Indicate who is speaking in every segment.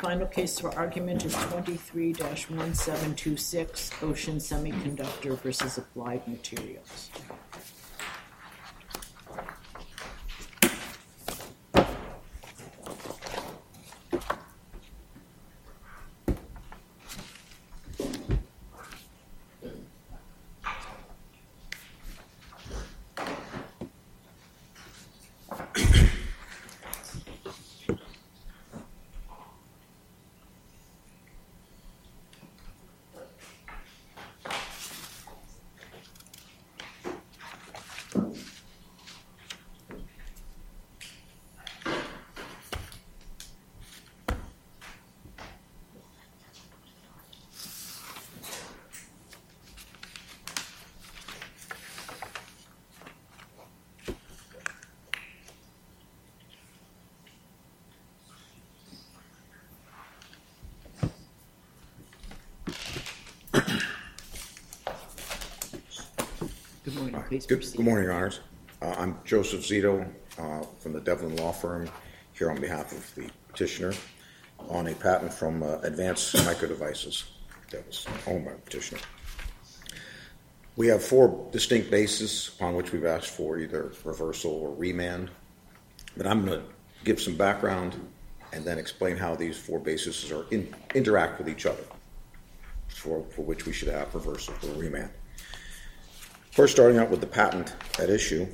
Speaker 1: Final case for argument is 23-1726, Ocean Semiconductor versus Applied Materials.
Speaker 2: Good morning, Your Honors. I'm Joseph Zito from the Devlin Law Firm here on behalf of the petitioner on a patent from Advanced Micro Devices that was owned by the petitioner. We have four distinct bases upon which we've asked for either reversal or remand, but I'm going to give some background and then explain how these four bases interact with each other for which we should have reversal or remand. First, starting out with the patent at issue,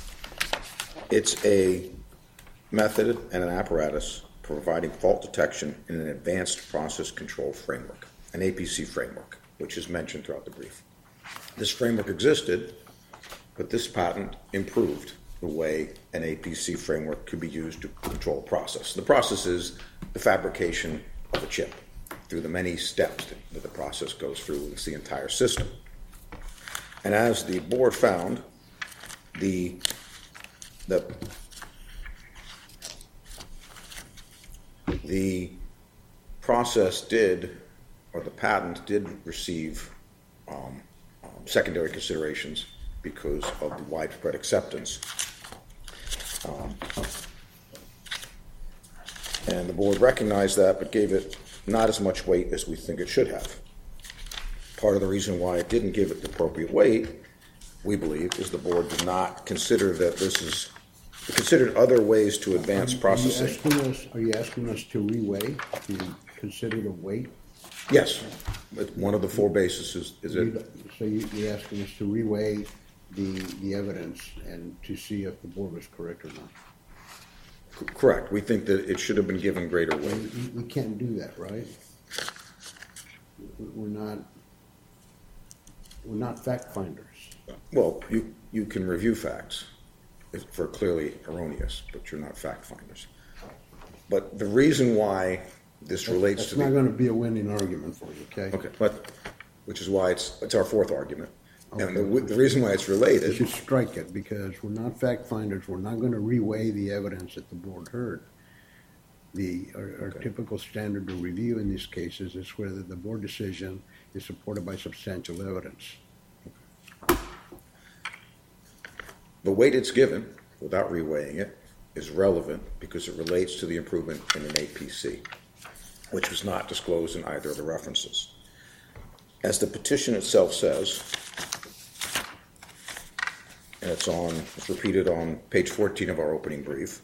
Speaker 2: it's a method and an apparatus providing fault detection in an advanced process control framework, an APC framework, which is mentioned throughout the brief. This framework existed, but this patent improved the way an APC framework could be used to control a process. The process is the fabrication of a chip through the many steps that the process goes through. It's the entire system. And as the board found, the process did, or the patent did receive secondary considerations because of the widespread acceptance. And the board recognized that, but gave it not as much weight as we think it should have. Part of the reason why it didn't give it the appropriate weight, we believe, is the board did not consider that this is considered other ways to advance processing.
Speaker 3: Are you asking us to reweigh, to consider the weight?
Speaker 2: Yes, but one of the four bases is it.
Speaker 3: So you're asking us to reweigh the evidence and to see if the board was correct or not?
Speaker 2: Correct. We think that it should have been given greater weight.
Speaker 3: We can't do that, right? We're not fact finders.
Speaker 2: Well, you can review facts for clearly erroneous, but you're not fact finders. But the reason why this relates to
Speaker 3: that's not going to be a winning argument for you, okay?
Speaker 2: Okay, but which is why it's our fourth argument.
Speaker 3: Okay.
Speaker 2: And the reason why it's related.
Speaker 3: You should strike it because we're not fact finders. We're not going to reweigh the evidence that the board heard. Our typical standard of review in these cases is whether the board decision is supported by substantial evidence.
Speaker 2: The weight it's given, without reweighing it, is relevant because it relates to the improvement in an APC, which was not disclosed in either of the references. As the petition itself says, and it's repeated on page 14 of our opening brief,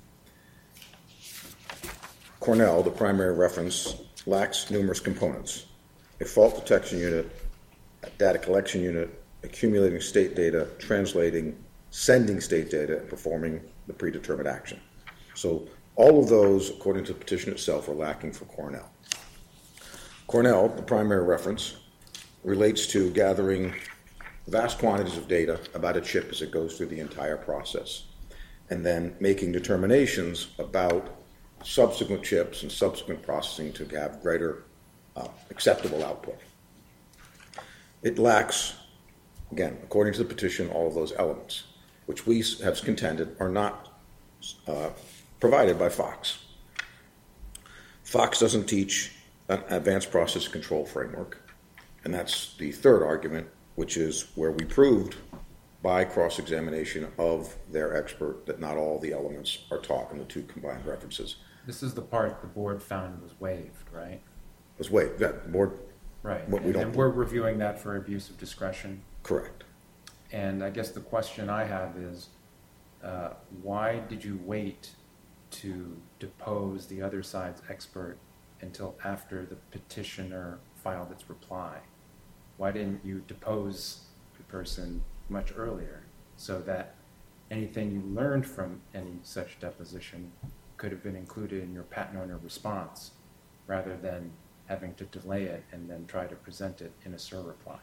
Speaker 2: Cornell, the primary reference, lacks numerous components: a fault detection unit, a data collection unit, accumulating state data, translating, sending state data, and performing the predetermined action. So all of those, according to the petition itself, are lacking for Cornell. Cornell, the primary reference, relates to gathering vast quantities of data about a chip as it goes through the entire process, and then making determinations about subsequent chips and subsequent processing to have greater acceptable output. It lacks, again, according to the petition, all of those elements, which we have contended are not provided by Fox. Fox doesn't teach an advanced process control framework, and that's the third argument, which is where we proved by cross-examination of their expert that not all the elements are taught in the two combined references.
Speaker 4: This is the part the board found was waived, right?
Speaker 2: Was waived. That board,
Speaker 4: Right.
Speaker 2: What we don't-
Speaker 4: And we're reviewing that for abuse of discretion.
Speaker 2: correct.
Speaker 4: And I guess the question I have is, why did you wait to depose the other side's expert until after the petitioner filed its reply? Why didn't you depose the person much earlier so that anything you learned from any such deposition could have been included in your patent owner response rather than having to delay it and then try to present it in a SIR reply?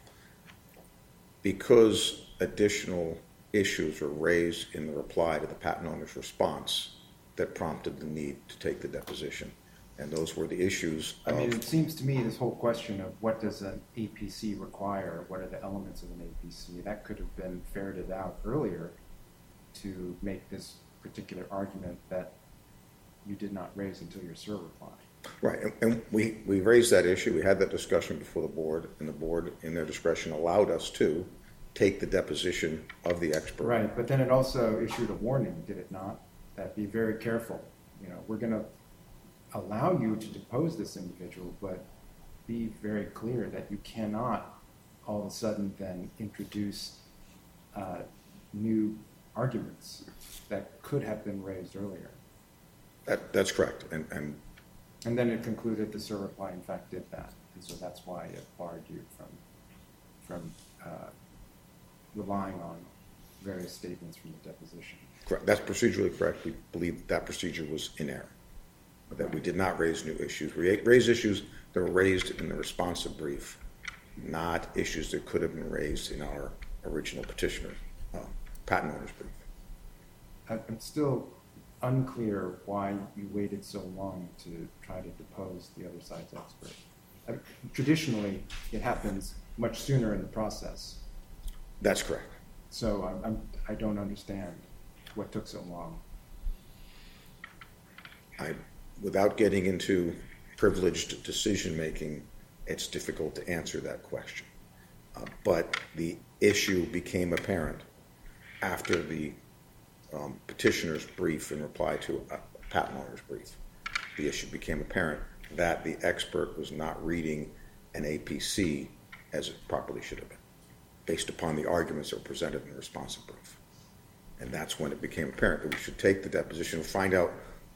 Speaker 2: Because additional issues were raised in the reply to the patent owner's response that prompted the need to take the deposition. And those were the issues
Speaker 4: I mean,
Speaker 2: of,
Speaker 4: it seems to me this whole question of what does an APC require, what are the elements of an APC, that could have been ferreted out earlier to make this particular argument that you did not raise until your SIR reply.
Speaker 2: right, and we raised that issue, we had that discussion before the board, and the board, in their discretion, allowed us to take the deposition of the expert.
Speaker 4: Right, but then it also issued a warning, did it not? That be very careful. You know, we're going to allow you to depose this individual, but be very clear that you cannot all of a sudden then introduce new arguments that could have been raised earlier.
Speaker 2: That's correct, and
Speaker 4: And then it concluded the SIR reply in fact did that, and so that's why it barred you from relying on various statements from the deposition.
Speaker 2: correct. That's procedurally correct. We believe that procedure was in error, but that we did not raise new issues. We raised issues that were raised in the responsive brief, not issues that could have been raised in our original petitioner, patent owner's brief.
Speaker 4: I'm still unclear why you waited so long to try to depose the other side's expert. Traditionally, it happens much sooner in the process.
Speaker 2: That's correct.
Speaker 4: So I don't understand what took so long.
Speaker 2: Without getting into privileged decision-making, it's difficult to answer that question. But the issue became apparent after the petitioner's brief in reply to a patent owner's brief. The issue became apparent that the expert was not reading an APC as it properly should have been, based upon the arguments that were presented in the responsive brief. And that's when it became apparent that we should take the deposition and find out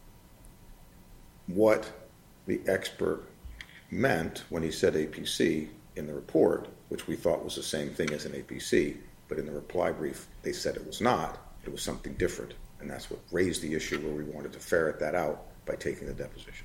Speaker 2: what the expert meant when he said APC in the report, which we thought was the same thing as an APC, but in the reply brief they said it was not. It was something different, and that's what raised the issue where we wanted to ferret that out by taking the deposition.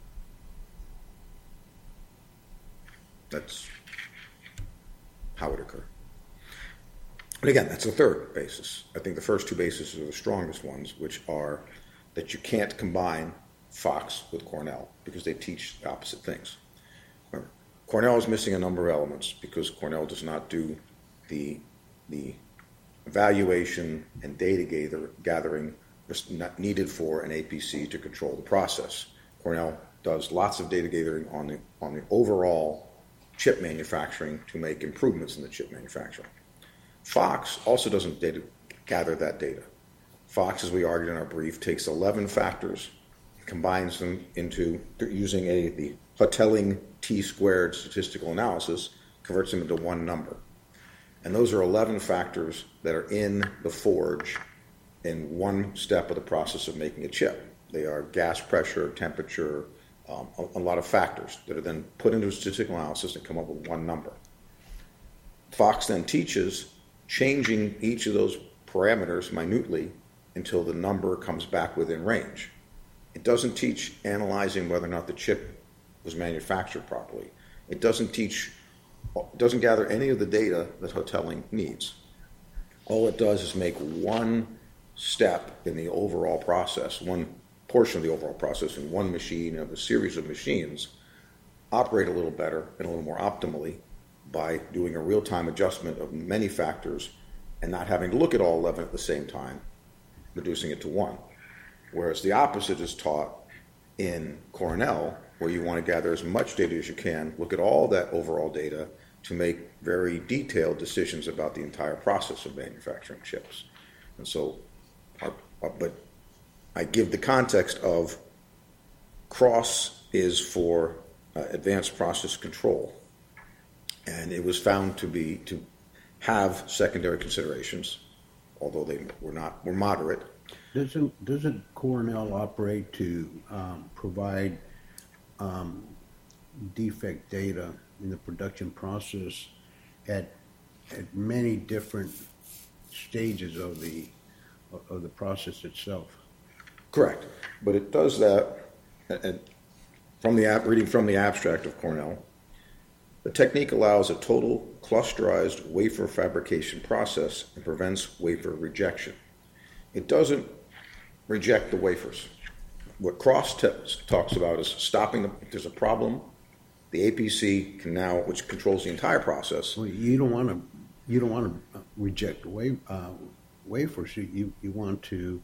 Speaker 2: That's how it occurred. And again, that's the third basis. I think the first two bases are the strongest ones, which are that you can't combine Fox with Cornell because they teach the opposite things. Remember, Cornell is missing a number of elements because Cornell does not do the evaluation and data gathering needed for an APC to control the process. Cornell does lots of data gathering on the overall chip manufacturing to make improvements in the chip manufacturing. Fox also doesn't gather that data. Fox, as we argued in our brief, takes 11 factors, combines them into, using the Hotelling T-squared statistical analysis, converts them into one number. And those are 11 factors that are in the forge in one step of the process of making a chip. They are gas pressure, temperature, a lot of factors that are then put into a statistical analysis and come up with one number. Fox then teaches changing each of those parameters minutely until the number comes back within range. It doesn't teach analyzing whether or not the chip was manufactured properly. It doesn't gather any of the data that Hotelling needs. All it does is make one step in the overall process, one portion of the overall process in one machine of a series of machines operate a little better and a little more optimally by doing a real-time adjustment of many factors and not having to look at all 11 at the same time, reducing it to one. Whereas the opposite is taught in Cornell, where you want to gather as much data as you can, look at all that overall data to make very detailed decisions about the entire process of manufacturing chips. And so, but I give the context of CROSS is for advanced process control, and it was found to have secondary considerations, although they were moderate.
Speaker 3: Doesn't Cornell operate to provide defect data in the production process at many different stages of the process itself?
Speaker 2: Correct, but it does that. And reading from the abstract of Cornell, the technique allows a total clusterized wafer fabrication process and prevents wafer rejection. It doesn't reject the wafers. What CROSS talks about is stopping if there's a problem, the APC can now, which controls the entire process.
Speaker 3: Well, you don't want to reject wafers. You want to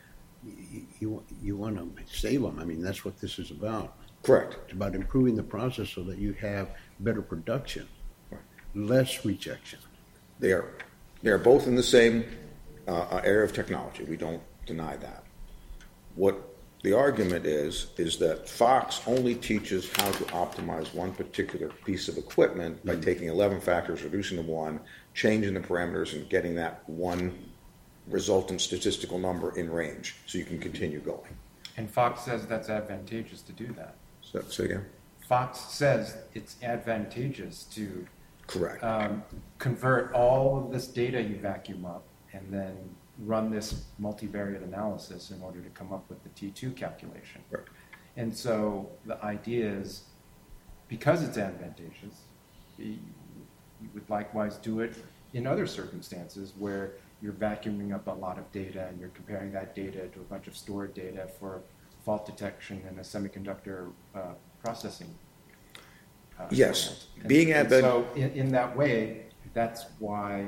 Speaker 3: save them. I mean, that's what this is about.
Speaker 2: Correct.
Speaker 3: It's about improving the process so that you have better production, less rejection.
Speaker 2: They are both in the same area of technology. We don't deny that. What the argument is that Fox only teaches how to optimize one particular piece of equipment by taking 11 factors, reducing to 1, changing the parameters, and getting that one resultant statistical number in range so you can continue going.
Speaker 4: And Fox says that's advantageous to do that.
Speaker 2: Say again?
Speaker 4: Fox says it's advantageous to
Speaker 2: Correct.
Speaker 4: Convert all of this data you vacuum up and then run this multivariate analysis in order to come up with the T2 calculation.
Speaker 2: Right.
Speaker 4: And so the idea is, because it's advantageous, you would likewise do it in other circumstances where you're vacuuming up a lot of data and you're comparing that data to a bunch of stored data for fault detection in a semiconductor processing.
Speaker 2: Yes.
Speaker 4: And so in that way, that's why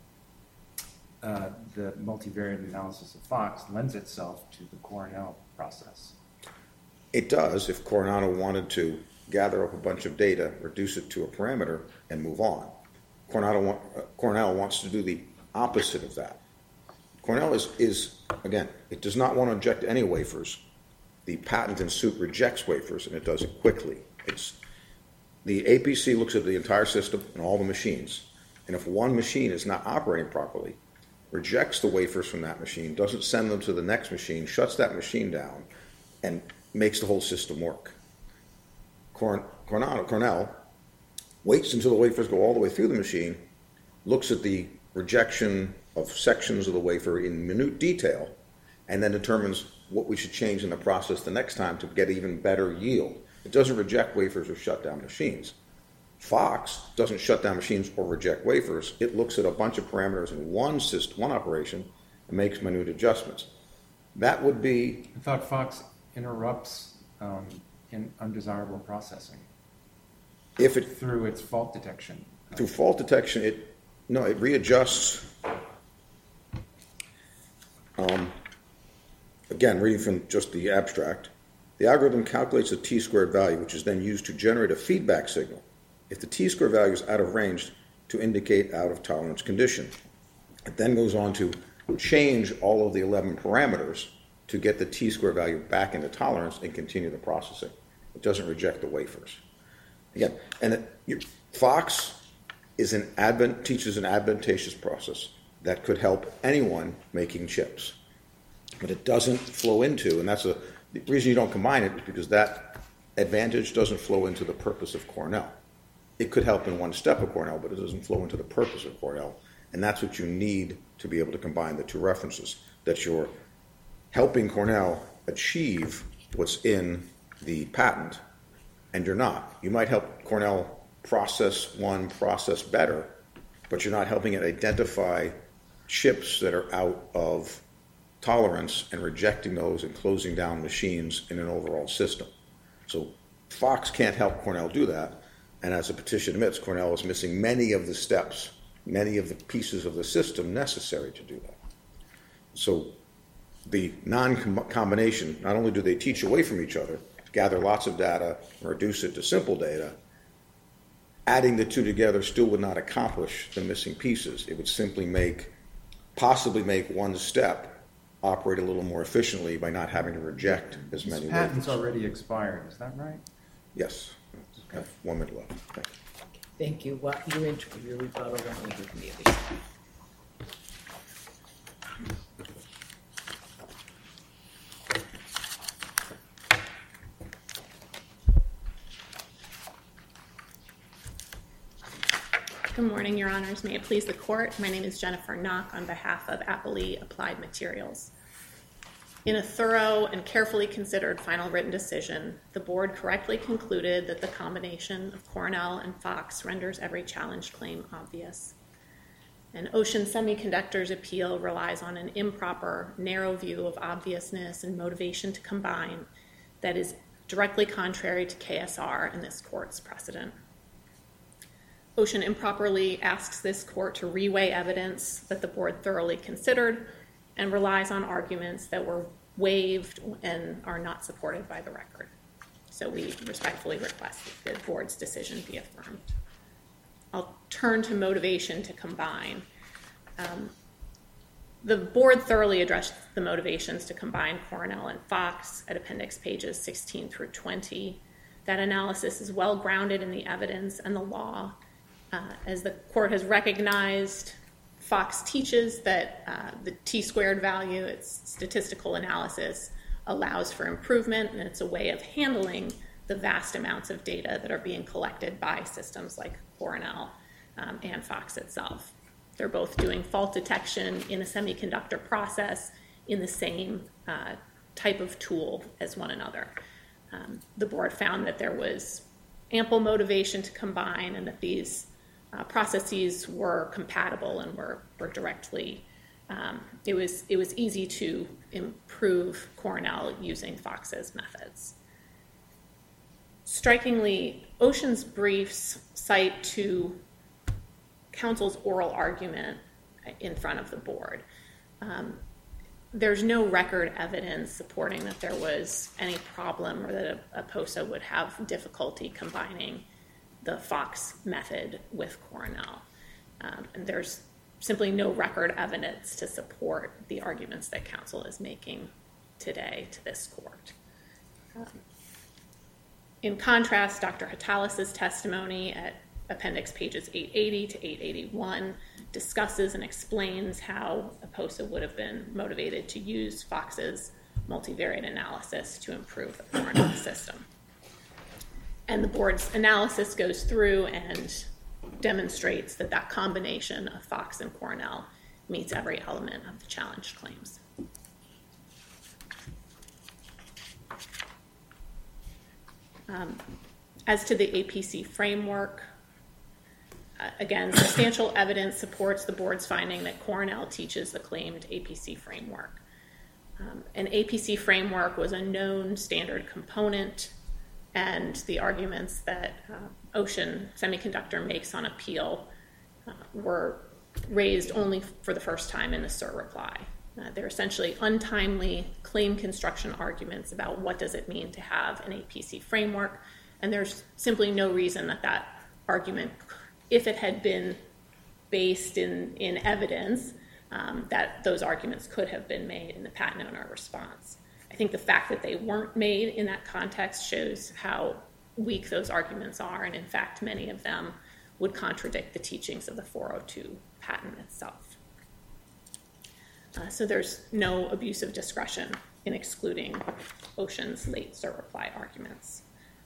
Speaker 4: the multivariate analysis of Fox lends itself to the Cornell process.
Speaker 2: It does if Coronado wanted to gather up a bunch of data, reduce it to a parameter, and move on. Cornell wants to do the opposite of that. Cornell is again, it does not want to inject any wafers. The patent in suit rejects wafers, and it does it quickly. The APC looks at the entire system and all the machines, and if one machine is not operating properly, rejects the wafers from that machine, doesn't send them to the next machine, shuts that machine down, and makes the whole system work. Cornell waits until the wafers go all the way through the machine, looks at the rejection of sections of the wafer in minute detail, and then determines what we should change in the process the next time to get even better yield. It doesn't reject wafers or shut down machines. Fox doesn't shut down machines or reject wafers. It looks at a bunch of parameters in one system, one operation, and makes minute adjustments. That would be...
Speaker 4: I thought Fox interrupts in undesirable processing through its fault detection.
Speaker 2: Through fault detection, it readjusts. Again, reading from just the abstract, the algorithm calculates a t-squared value, which is then used to generate a feedback signal if the t-squared value is out of range to indicate out of tolerance condition. It then goes on to change all of the 11 parameters to get the t-squared value back into tolerance and continue the processing. It doesn't reject the wafers. Again, and Fox teaches an advantageous process that could help anyone making chips. But it doesn't flow into, and that's the reason you don't combine it, is because that advantage doesn't flow into the purpose of Cornell. It could help in one step of Cornell, but it doesn't flow into the purpose of Cornell. And that's what you need to be able to combine the two references, that you're helping Cornell achieve what's in the patent, and you're not. You might help Cornell process one process better, but you're not helping it identify chips that are out of tolerance and rejecting those and closing down machines in an overall system. So Fox can't help Cornell do that, and as the petition admits, Cornell is missing many of the steps, many of the pieces of the system necessary to do that. So the non-combination, not only do they teach away from each other, gather lots of data, and reduce it to simple data, adding the two together still would not accomplish the missing pieces. It would simply possibly make one step operate a little more efficiently by not having to reject as many
Speaker 4: This patent's
Speaker 2: waivers.
Speaker 4: already expired, is that right?
Speaker 2: Yes. I have 1 minute left. Thank you.
Speaker 1: Thank you. Well, you enter your rebuttal when we hear from the other side.
Speaker 5: Good morning, Your Honors. May it please the Court. My name is Jennifer Knock on behalf of Appley Applied Materials. In a thorough and carefully considered final written decision, the Board correctly concluded that the combination of Cornell and Fox renders every challenged claim obvious. An Ocean Semiconductor's appeal relies on an improper, narrow view of obviousness and motivation to combine that is directly contrary to KSR and this Court's precedent. Ocean improperly asks this Court to reweigh evidence that the Board thoroughly considered and relies on arguments that were waived and are not supported by the record. So we respectfully request that the Board's decision be affirmed. I'll turn to motivation to combine. The Board thoroughly addressed the motivations to combine Cornell and Fox at appendix pages 16 through 20. That analysis is well grounded in the evidence and the law. As the Court has recognized, Fox teaches that the t-squared value, its statistical analysis, allows for improvement, and it's a way of handling the vast amounts of data that are being collected by systems like Cornell and Fox itself. They're both doing fault detection in a semiconductor process in the same type of tool as one another. The Board found that there was ample motivation to combine and that these processes were compatible and were directly, it was easy to improve Cornell using Fox's methods. Strikingly, Ocean's briefs cite to counsel's oral argument in front of the Board. There's no record evidence supporting that there was any problem or that a POSA would have difficulty combining the Fox method with Cornell. And there's simply no record evidence to support the arguments that counsel is making today to this Court. In contrast, Dr. Hatalis' testimony at appendix pages 880 to 881 discusses and explains how a POSA would have been motivated to use Fox's multivariate analysis to improve the Cornell system. And the Board's analysis goes through and demonstrates that that combination of Fox and Cornell meets every element of the challenged claims. As to the APC framework, again, substantial evidence supports the Board's finding that Cornell teaches the claimed APC framework. An APC framework was a known standard component, and the arguments that Ocean Semiconductor makes on appeal were raised only for the first time in the cert reply. They're essentially untimely claim construction arguments about what does it mean to have an APC framework, and there's simply no reason that that argument, if it had been based in evidence, that those arguments could have been made in the patent owner response. I think the fact that they weren't made in that context shows how weak those arguments are, and in fact, many of them would contradict the teachings of the 402 patent itself. So there's no abuse of discretion in excluding Ocean's late cert reply arguments.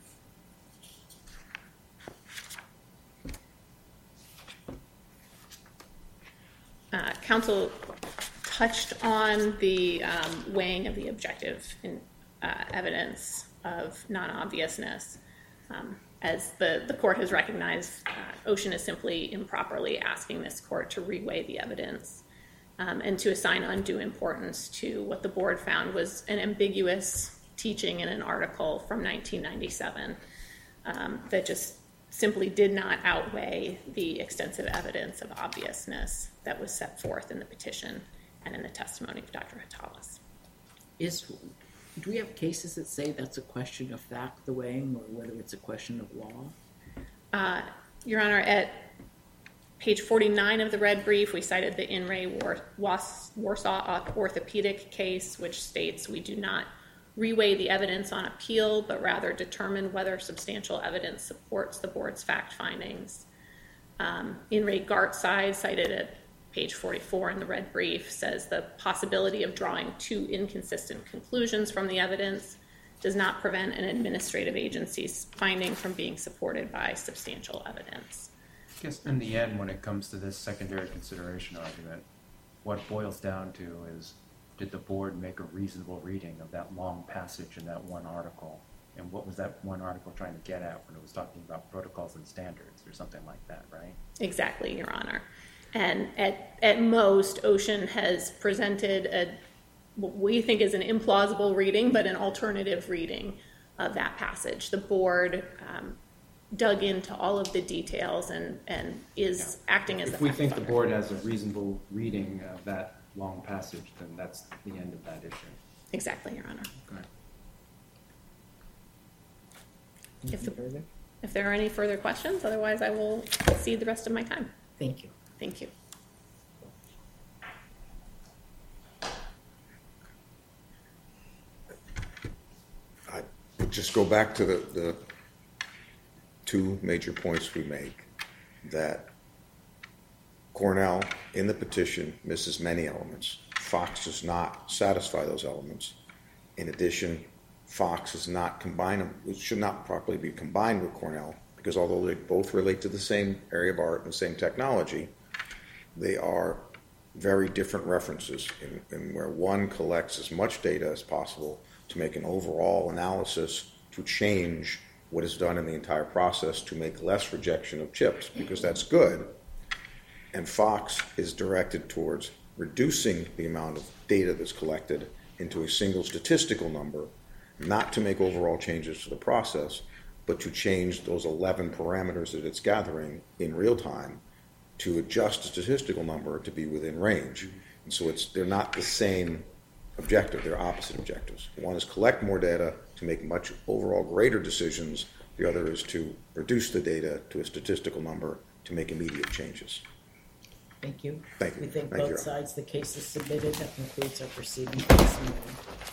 Speaker 5: Counsel touched on the weighing of the objective evidence of non-obviousness. As the Court has recognized, Ocean is simply improperly asking this Court to reweigh the evidence and to assign undue importance to what the Board found was an ambiguous teaching in an article from 1997 that just simply did not outweigh the extensive evidence of obviousness that was set forth in the petition and in the testimony of Dr. Hatalis.
Speaker 1: Do we have cases that say that's a question of fact, the weighing, or whether it's a question of law?
Speaker 5: Your Honor, at Page 49 of the red brief, we cited the In re Warsaw orthopedic case, which states we do not reweigh the evidence on appeal, but rather determine whether substantial evidence supports the board's fact findings. In re Gartside, cited at page 44 in the red brief, says the possibility of drawing two inconsistent conclusions from the evidence does not prevent an administrative agency's finding from being supported by substantial evidence.
Speaker 4: I guess in the end, when it comes to this secondary consideration argument, what it boils down to is, did the board make a reasonable reading of that long passage in that one article? And what was that one article trying to get at when it was talking about protocols and standards or something like that, right?
Speaker 5: Exactly, Your Honor. And at most, Ocean has presented what we think is an implausible reading, but an alternative reading of that passage. The board dug into all of the details and is acting as the
Speaker 4: If we
Speaker 5: fact
Speaker 4: think the
Speaker 5: finder.
Speaker 4: board has a reasonable reading of that long passage, then that's the end of that issue.
Speaker 5: Exactly, Your Honor.
Speaker 4: Okay.
Speaker 1: Anything further?
Speaker 5: If there are any further questions, otherwise I will cede the rest of my time.
Speaker 1: Thank you.
Speaker 5: Thank you.
Speaker 2: I would just go back to the two major points we make, that Cornell, in the petition, misses many elements. Fox does not satisfy those elements. In addition, Fox is not combined, it should not properly be combined with Cornell, because although they both relate to the same area of art and the same technology, they are very different references in where one collects as much data as possible to make an overall analysis to change what is done in the entire process to make less rejection of chips, because that's good. And Fox is directed towards reducing the amount of data that's collected into a single statistical number, not to make overall changes to the process, but to change those 11 parameters that it's gathering in real time to adjust the statistical number to be within range. And so they're not the same objective, they're opposite objectives. One is collect more data to make much overall greater decisions. The other is to reduce the data to a statistical number to make immediate changes.
Speaker 1: Thank you.
Speaker 2: Thank you.
Speaker 1: We thank
Speaker 2: Thank you.
Speaker 1: both sides. The case is submitted. That concludes our proceedings this morning.